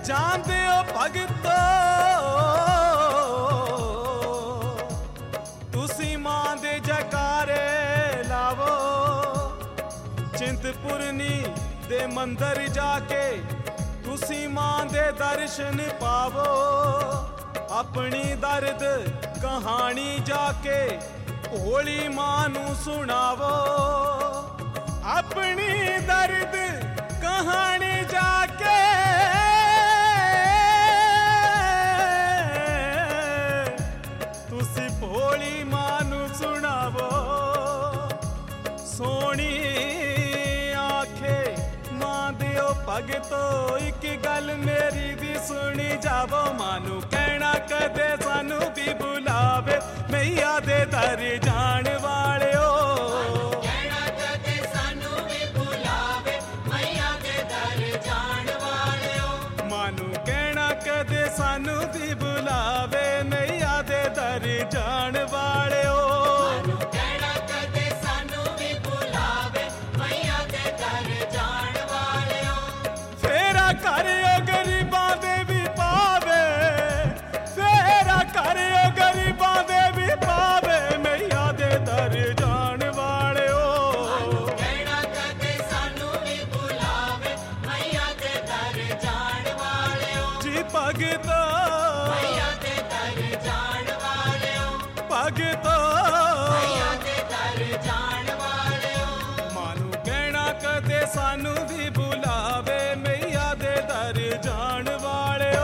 ਜਾਂਦੇ ਹੋ ਭਗਤੋ ਤੁਸੀਂ ਮਾਂ ਦੇ ਜੈਕਾਰੇ ਲਾਵੋ ਚਿੰਤਪੁਰਨੀ ਦੇ ਮੰਦਰ ਜਾ ਕੇ ਤੁਸੀਂ ਮਾਂ ਦੇ ਦਰਸ਼ਨ ਪਾਵੋ ਆਪਣੀ ਦਰਦ ਕਹਾਣੀ ਜਾ ਕੇ ਭੋਲੀ ਮਾਂ ਨੂੰ ਸੁਣਾਵੋ ਆਪਣੀ ਦਰਦ ਕਹਾਣੀ ਜਾ ਕੇ ਤੁਸੀਂ ਭੋਲੀ ਮਾਂ ਨੂੰ ਸੁਣਾਵੋ ਸੋਹਣੀ ਆਖੇ ਮਾਂ ਦਿਓ ਭਗਤੋ ਇੱਕ ਗੱਲ ਮੇਰੀ ਵੀ ਸੁਣੀ ਜਾਵੋ ਮਾਂ ਨੂੰ ਕਹਿਣਾ ਕਦੇ ਸਾਨੂੰ ਵੀ ਬੁਲਾਵੇ ਮਈਆ ਦੇ ਦਰ ਜਾਣ ਵਾਲਿਓ ਸਾਨੂੰ ਵੀ ਬੁਲਾਵੇ ਮਈਆ ਦੇ ਦਰ ਜਾਣ ਵਾਲਿਓ ਸਾਨੂੰ ਕਹਿਣਾ ਕਦੇ ਸਾਨੂੰ ਵੀ ਬੁਲਾਵੇ ਮਈਆ ਦੇ ਦਰ ਜਾਣ ਵਾਲਿਓ ਫੇਰਾ ਕਰਿਓ ਗਰੀਬਾਂ ਦੇ ਵੀ ਪਾਵੇ ਫੇਰਾ ਕਰਿਓ ਗਰੀਬਾਂ ਦੇ ਵੀ ਪਾਵੇ ਮਈਆ ਦੇ ਦਰ ਜਾਣ ਵਾਲਿਓ ਸਾਨੂੰ ਕਹਿਣਾ ਕਦੇ ਸਾਨੂੰ ਵੀ ਬੁਲਾਵੇ ਮਈਆ ਦੇ ਦਰ ਜਾਣ ਵਾਲਿਓ ਜੀ ਭਗਤੋ ਮਈਆ ਦੇ ਦਰ ਜਾਣ ਵਾਲਿਓ ਭਗਤੋ ਮਈਆ ਦੇ ਦਰ ਜਾਣ ਵਾਲਿਓ ਮਾਂ ਨੂੰ ਕਹਿਣਾ ਕਦੇ ਸਾਨੂੰ ਵੀ ਬੁਲਾਵੇ ਮਈਆ ਦੇ ਦਰ ਜਾਣ ਵਾਲਿਓ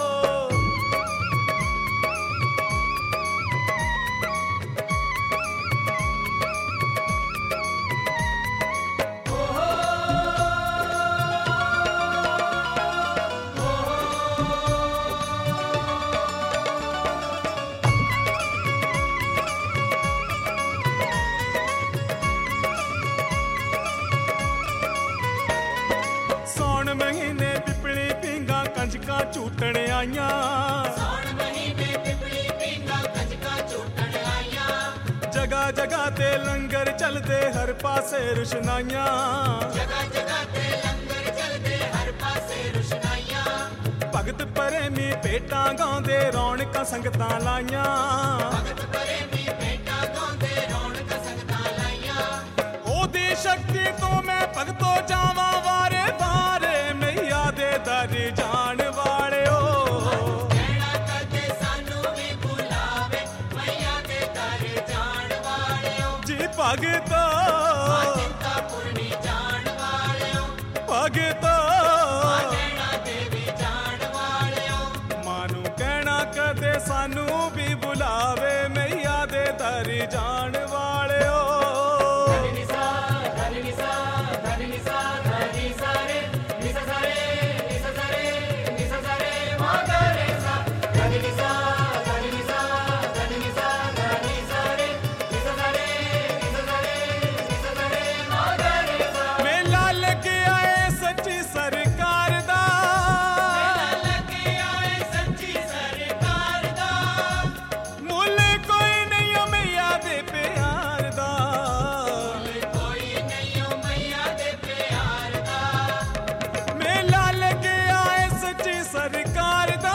ਸੌਣ ਮਹੀਨੇ ਪਿਪਲੀ ਪਿੰਗਾ ਕੰਜਕਾਂ ਝੂਟਣ ਆਈਆਂ ਸੌਣ ਮਹੀਨੇ ਪਿਪਲੀ ਪੀਂਗਾ ਕੰਜਕਾਂ ਝੂਟਣ ਆਈਆਂ ਜਗ੍ਹਾ ਜਗ੍ਹਾ ਤੇ ਲੰਗਰ ਚੱਲਦੇ ਹਰ ਪਾਸੇ ਰੁਸ਼ਨਾਈਆਂ ਜਗ੍ਹਾ ਜਗ੍ਹਾ ਤੇ ਲੰਗਰ ਚੱਲਦੇ ਹਰ ਪਾਸੇ ਰੁਸ਼ਨਾਈਆਂ ਭਗਤ ਪ੍ਰੇਮੀ ਭੇਟਾਂ ਗਾਉਂਦੇ ਰੌਣਕਾਂ ਸੰਗਤਾਂ ਲਾਈਆਂ ਭਗਤ ਪ੍ਰੇਮੀ ਭੇਟਾਂ ਗਾਉਂਦੇ ਰੌਣਕਾਂ ਸੰਗਤਾਂ ਲਾਈਆਂ ਉਹਦੀ ਸ਼ਕਤੀ ਤੋਂ ਮੈਂ ਭਗਤੋ ਜਾਵਾਂ ਵਾਰੇ ਵਾਰੇ ਮਈਆ ਦੇ ਦਰ ਜਾਣ ਵਾਲਿਓ ਕਹਿਣਾ ਕਦੇ ਸਾਨੂੰ ਵੀ ਬੁਲਾਵੇ ਮਈਆ ਦੇ ਦਰ ਜਾਣ ਵਾਲਿਓ ਜੀ ਭਗਤੋ ਚਿੰਤਾਪੁਰਨੀ ਜਾਣ ਵਾਲਿਓ ਭਗਤੋ ਨੈਣਾ ਦੇਵੀ ਜਾਣ ਵਾਲਿਓ ਮਾਂ ਨੂੰ ਕਹਿਣਾ ਕਦੇ ਸਾਨੂੰ ਵੀ ਬੁਲਾਵੇ ਮਈਆ ਦੇ ਦਰ ਜਾਣ ਵਾਲਿਓ ਨਿਸਾ ਧਨ ਨਿਸਾ ਧਨ ਨਿਸਾ ਧਨੀ ਸਾਰੇ ਨਿਸਾ ਸਾਰੇ ਨਿਸਾ ਸਾਰੇ ਨਿਸਾ ਸਾਰੇ ਮਾਗਰੇ ਸਾ ਧਨ ਨਿਸਾ ਧਨ ਨਿਸਾ ਧਨ ਨਿਸਾ ਧਨੀ ਸਾਰੇ ਨਿਸਾ ਸਾਰੇ ਨਿਸਾ ਸਾਰੇ ਨਿਸਾ ਸਾਰੇ ਮਾਗਰੇ ਸਾ ਮੇਲਾ ਲੱਗਿਆ ਏ ਸੱਚੀ ਸਰਕਾਰ ਦਾ ਲੱਗਿਆ ਏ ਸੱਚੀ ਸਰਕਾਰ ਦਾ ਮੁੱਲ ਕੋਈ ਨਹੀਂ ਓ ਮਈਆ ਦੇ ਪਿਆਰ ਦਾ ਕੋਈ ਨਹੀਂ ਓ ਮਈਆ ਦੇ ਪਿਆਰ ਦਾ ਮੇਲਾ ਲੱਗਿਆ ਏ ਸੱਚੀ ਸਰਕਾਰ ਦਾ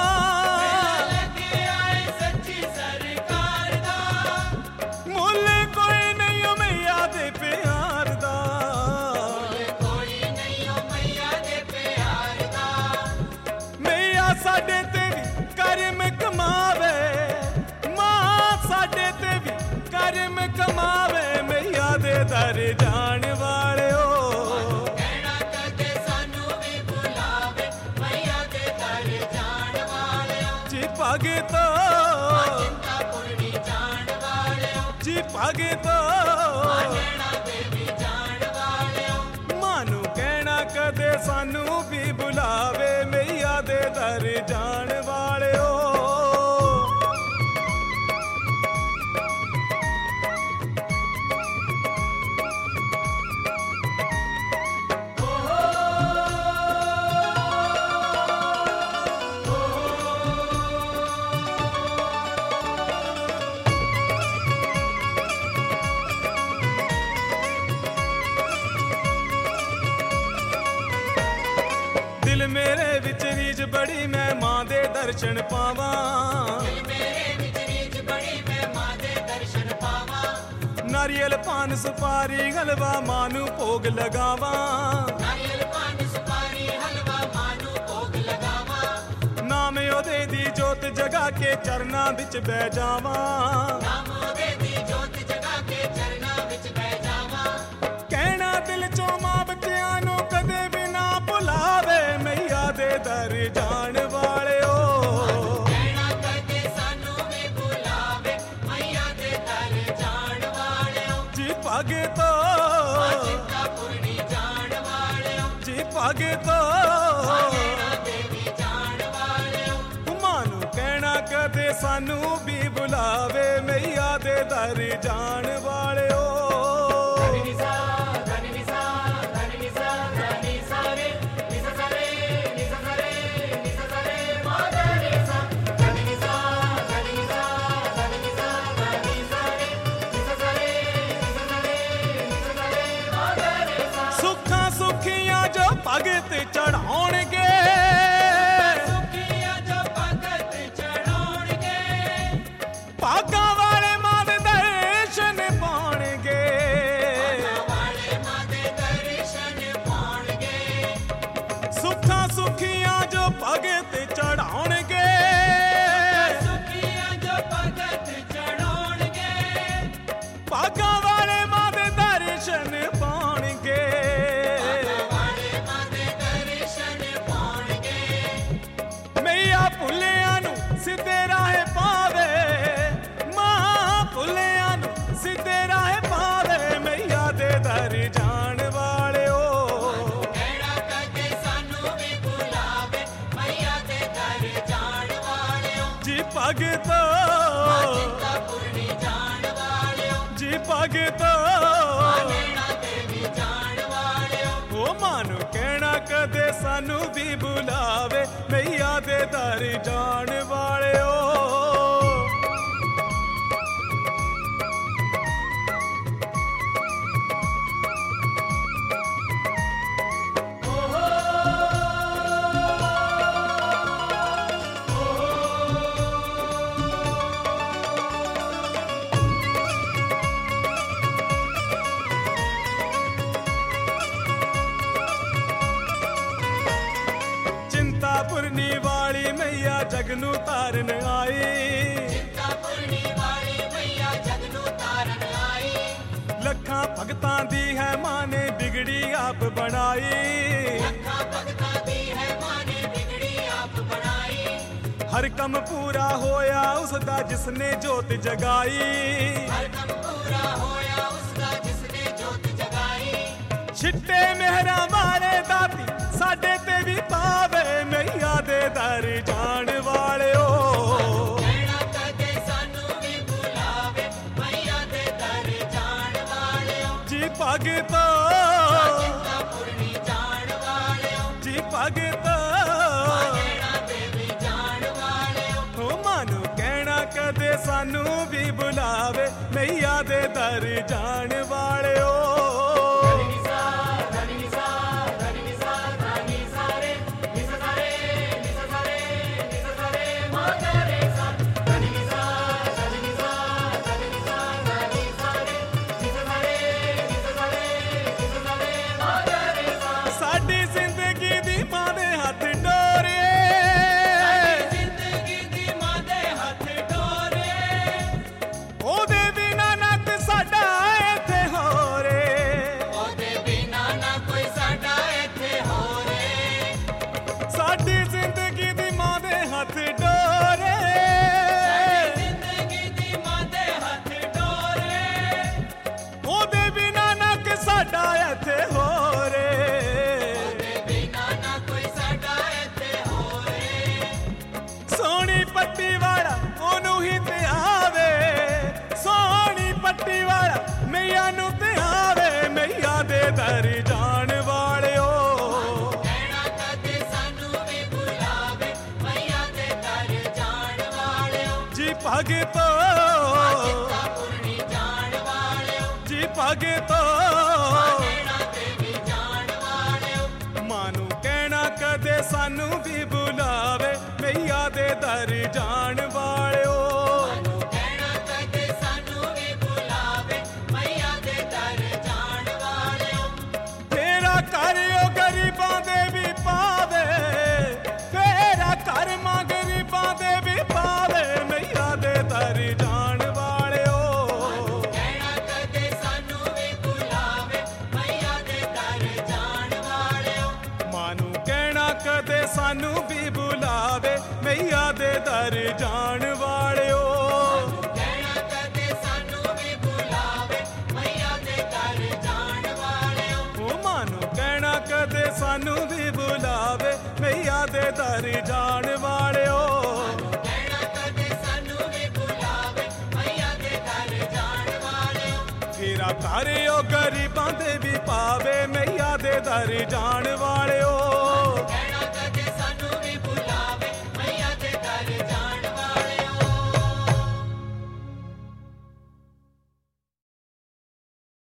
ਲੱਗਿਆ ਏ ਸੱਚੀ ਸਰਕਾਰ ਦਾ ਮੁੱਲ ਕੋਈ ਨਹੀਂ ਓ ਮਈਆ ਦੇ ਪਿਆਰ ਦਾ ਕੋਈ ਨਹੀਂ ਓ ਮਈਆ ਦੇ ਪਿਆਰ ਦਾ ਮਈਆ ਸਾਡੇ ਤੇ ਵੀ ਕਰਮ ਕਮਾਵੇ ਮਾਂ ਸਾਡੇ ਤੇ ਵੀ ਕਰਮ ਕਮਾਵੇ ਮਈਆ ਦੇ ਦਰ ਜਾਣ ਵਾਲਿਓ ਕਹਿਣਾ ਕਦੇ ਸਾਨੂੰ ਵੀ ਬੁਲਾਵੇ ਮਈਆ ਦੇ ਦਰ ਜਾਣ ਵਾਲਿਓ ਜੀ ਭਗਤੋ ਚਿੰਤਾਪੁਰਨੀ ਜਾਣ ਵਾਲਿਓ ਜੀ ਭਗਤੋ ਨੈਣਾ ਦੇਵੀ ਜਾਣ ਵਾਲਿਓ ਮਾਂ ਨੂੰ ਕਹਿਣਾ ਕਦੇ ਸਾਨੂੰ ਵੀ ਬੁਲਾਵੇ ਮਈਆ ਦੇ ਦਰ ਜਾਣ ਵਾਲਿਓ ਦਰਸ਼ਨ ਪਾਵਾਂ। ਦਿਲ ਮੇਰੇ ਵਿੱਚ ਰੀਝ ਬੜੀ ਮੈਂ ਮਾਂ ਦੇ ਦਰਸ਼ਨ ਪਾਵਾਂ। ਨਾਰੀਅਲ ਪਾਨ ਸੁਪਾਰੀ ਹਲਵਾ ਮਾਂ ਨੂੰ ਭੋਗ ਲਗਾਵਾਂ। ਨਾਰੀਅਲ ਪਾਨ ਸੁਪਾਰੀ ਹਲਵਾ ਮਾਂ ਨੂੰ ਭੋਗ ਲਗਾਵਾਂ। ਨਾਮ ਉਹਦੇ ਦੀ ਜੋਤ ਜਗਾ ਕੇ ਚਰਨਾਂ ਵਿੱਚ ਬਹਿ ਜਾਵਾਂ। ਨਾਮ ਉਹਦੇ ਦੀ ਜੋਤ ਜਗਾ ਕੇ ਚਰਨਾਂ ਵਿੱਚ ਬਹਿ ਜਾਵਾਂ। ਕਹਿਣਾ ਦਿਲ ਚੋਂ ਮਾਂ ਬੱਚਿਆਂ ਨੂੰ ਕਦੇ ਵੀ ਨਾ ਭੁਲਾਵੇ ਮਈਆ ਦੇ ਦਰ ਜਾਣ ਵਾਲਿਓ। ਕਹਿਣਾ ਕਦੇ ਸਾਨੂੰ ਵੀ ਭੁਲਾਵੇ ਮਈਆ ਦੇ ਦਰ ਜਾਣ ਵਾਲਿਓ। ਜੀ ਭਗਤੋ ਚਿੰਤਾਪੁਰਨੀ ਜਾਣ ਵਾਲਿਓ। ਜੀ ਭਗਤੋ ਨੈਣਾ ਦੇਵੀ ਜਾਣ ਵਾਲਿਓ। ਮਾਂ ਨੂੰ ਕਹਿਣਾ ਕਦੇ ਸਾਨੂੰ ਵੀ ਬੁਲਾਵੇ ਮਈਆ ਦੇ ਦਰ ਜਾਣ ਵਾਲਿਓ। ਧਨੀ ਨਿਸਾ ਧਨੀ ਨਿਸਾ ਧਨੀ ਨਿਸਾ ਧਨੀ ਸਾਰੇ ਨਿਸਾ ਸਾਰੇ ਨਿਸਾ ਸਾਰੇ ਨਿਸਾ ਸਾਰੇ ਮਾਂ ਧਨੀ ਸਾ ਧਨੀ ਨਿਸਾ ਧਨੀ ਨਿਸਾ ਧਨੀ ਨਿਸਾ ਧਨੀ ਸਾਰੇ ਨਿਸਾ ਸਾਰੇ ਨਿਸਾ ਸਾਰੇ ਨਿਸਾ ਸਾਰੇ ਮਾਂ ਧਨੀ ਸਾ। ਸੁੱਖਾਂ ਸੁਖੀਆਂ ਜੋ ਭਗਤ ਚੜਾਉਣਗੇ। ਸੁਖੀਆਂ ਜੋ ਭਗਤ ਚੜਾਉਣਗੇ। ਭਾਗਾਂ ਵਾਲੇ ਮਾਂ ਦੇ ਦਰਸ਼ਨ ਪਾਉਣਗੇ। ਵਾਲੇ ਮਾਂ ਦੇ ਦਰਸ਼ਨ ਪਾਉਣਗੇ। ਸੁੱਖਾਂ ਸੁਖੀਆਂ ਜੋ ਭਗਤ ਚੜਾਉਣਗੇ। ਸੁਖੀਆਂ ਜੋ ਭਗਤ ਚੜਾਉਣਗੇ। ਭਾਗਾਂ ਵਾਲੇ ਮਾਂ ਦੇ ਦਰਸ਼ਨ ਪਾਉਣਗੇ। ਵਾਲੇ ਮਾਂ ਦੇ ਦਰਸ਼ਨ ਪਾਉਣਗੇ। ਮਈਆ ਭੁੱਲਿਆਂ ਨੂੰ ਸਿੱਧੇ ਰਾਹੇ ਪਾਵੇ। ਮਾਂ ਭੁੱਲਿਆਂ ਨੂੰ ਸਿੱਧੇ ਰਾਹੇ ਪਾਵੇ ਮਈਆ ਦੇ ਦਰ ਜਾਣ ਵਾਲਿਓ। ਕਹਿਣਾ ਕਦੇ ਸਾਨੂੰ ਵੀ ਭੁਲਾਵੇ ਮਈਆ ਦੇ ਦਰ ਜਾਣ ਵਾਲਿਓ। ਜੀ ਭਗਤੋ ਚਿੰਤਾਪੁਰਨੀ ਜਾਣ ਵਾਲਿਓ। ਜੀ ਭਗਤੋ ਨੈਣਾ ਦੇਵੀ ਜਾਣ ਵਾਲਿਓ। ਉਹ ਮਾਂ ਨੂੰ ਕਹਿਣਾ ਕਦੇ ਸਾਨੂੰ ਵੀ ਬੁਲਾਵੇ ਮਈਆ ਦੇ ਦਰ ਜਾਣ ਵਾਲਿਓ। ਚਿੰਤਾਪੁਰਨੀ ਵਾਲੀ ਮਈਆ ਜਗ ਨੂੰ ਤਾਰਨ ਆਈ। ਚਿੰਤਾਪੁਰਨੀ ਵਾਲੀ ਮਈਆ ਜਗ ਨੂੰ ਤਾਰਨ ਆਈ। ਲੱਖਾਂ ਭਗਤਾਂ ਦੀ ਹੈ ਮਾਂ ਨੇ ਬਿਗੜੀ ਆਪ ਬਣਾਈ। ਲੱਖਾਂ ਭਗਤਾਂ ਦੀ ਹੈ ਮਾਂ ਨੇ ਬਿਗੜੀ ਆਪ ਬਣਾਈ। ਹਰ ਕੰਮ ਪੂਰਾ ਹੋਇਆ ਉਸ ਦਾ ਜਿਸ ਨੇ ਜੋਤ ਜਗਾਈ। ਹਰ ਕੰਮ ਪੂਰਾ ਹੋਇਆ ਉਸਦਾ ਜਿਸ ਨੇ ਜੋਤ ਜਗਾਈ। ਛਿੱਟੇ ਮਿਹਰਾਂ ਵਾਲੇ ਦਾਤੀ ਸਾਡੇ ਤੇ ਵੀ ਪਾਵੇ ਮਈਆ ਦੇ ਦਰ ਜਾਣ ਵਾਲਿਓ। ਕਹਿਣਾ ਕਦੇ ਸਾਨੂੰ ਵੀ ਭੁਲਾਵੇ ਮਈਆ ਦੇ ਦਰ ਜਾਣ ਵਾਲਿਓ। ਜੀ ਭਗਤੋ ਚਿੰਤਾਪੁਰਨੀ ਜਾਣ ਵਾਲਿਓ। ਜੀ ਭਗਤੋ ਨੈਣਾ ਦੇਵੀ ਜਾਣ ਵਾਲਿਓ। ਉਹ ਮਾਂ ਨੂੰ ਕਹਿਣਾ ਕਦੇ ਸਾਨੂੰ ਵੀ ਬੁਲਾਵੇ ਮਈਆ ਦੇ ਦਰ ਜਾਣ ਵਾਲਿਓ। ਧਨੀ ਨਿਸਾ ਧਨੀ ਨਿਸਾ ਧਨੀ ਨਿਸਾ ਧਨੀ ਸਾਰੇ ਨਿਸਾ ਸਾਰੇ ਨਿਸਾ ਸਾਰੇ ਨਿਸਾ ਸਾਰੇ ਮਾਂ ਧਨੀ ਸਾ ਧਨੀ ਨਿਸਾ ਧਨੀ ਨਿਸਾ ਧਨੀ ਨਿਸਾ ਧਨੀ ਸਾਰੇ ਨਿਸਾ ਸਾਰੇ ਨਿਸਾ ਸਾਰੇ ਨਿਸਾ ਸਾਰੇ ਮਾਂ ਧਨੀ ਸਾ। ਸਾਡੀ ਜ਼ਿੰਦਗੀ ਦੀ ਮਾਂ ਦੇ ਹੱਥ ਡੋਰੇ। ਜ਼ਿੰਦਗੀ ਦੀ ਮਾਂ ਦੇ ਹੱਥ ਡੋਰੇ। ਉਹਦੇ ਬਿਨਾ ਨਾ ਤੇ ਸਾਡਾ ਇੱਥੇ ਹੋਰੇ। ਉਹਦੇ ਬਿਨਾ ਨਾ ਕੋਈ ਸਾਡਾ ਇੱਥੇ ਹੋਰੇ। ਸਾਡੀ ਜ਼ਿੰਦਗੀ ਦੀ ਮਾਂ ਦੇ ਹੱਥ ਡੋਰੇ। ਜ਼ਿੰਦਗੀ ਦੀ ਮਾਂ ਦੇ ਹੱਥ ਡੋਰੇ। ਉਹਦੇ ਬਿਨਾ ਨਾ ਕਿ ਸਾਡਾ ਇੱਥੇ ਹੋਰੇ। ਉਹਦੇ ਬਿਨਾ ਨਾ ਕੋਈ ਸਾਡਾ ਇੱਥੇ ਹੋਰੇ। ਸੋਹਣੀ ਪੱਟੀ ਵਾਲਾ ਉਹਨੂੰ ਹੀ ਤੇ ਆਵੇ। ਸੋਹਣੀ ਪੱਟੀ ਵਾਲਾ ਮਈਆ ਨੂੰ ਤੇ ਆਵੇ ਮਈਆ ਦੇ ਦਰ ਜਾਣ ਵਾਲਿਓ। ਕਹਿਣਾ ਕਦੇ ਸਾਨੂੰ ਵੀ ਭੁਲਾਵੇ ਮਈਆ ਦੇ ਦਰ ਜਾਣ ਵਾਲਿਓ। ਜੀ ਭਗਤੋ ਚਿੰਤਾਪੁਰਨੀ ਜਾਣ ਵਾਲਿਓ। ਜੀ ਭਗਤੋ ਨੈਣਾ ਦੇਵੀ ਜਾਣ ਵਾਲਿਓ। ਮਾਂ ਨੂੰ ਕਹਿਣਾ ਕਦੇ ਸਾਨੂੰ ਵੀ ਬੁਲਾਵੇ ਮਈਆ ਦੇ ਦਰ ਦਰ ਜਾਣ ਵਾਲਿਓ ਕਹਿਣਾ ਕਦੇ ਸਾਨੂੰ ਵੀ ਬੁਲਾਵੇ ਮਈਆ ਦੇ ਦਰ ਜਾਣ ਵਾਲਿਓ ਫੇਰਾ ਘਰ ਉਹ ਗਰੀਬਾਂ ਦੇ ਵੀ ਪਾਵੇ ਮਈਆ ਦੇ ਦਰ ਜਾਣ ਵਾਲੇ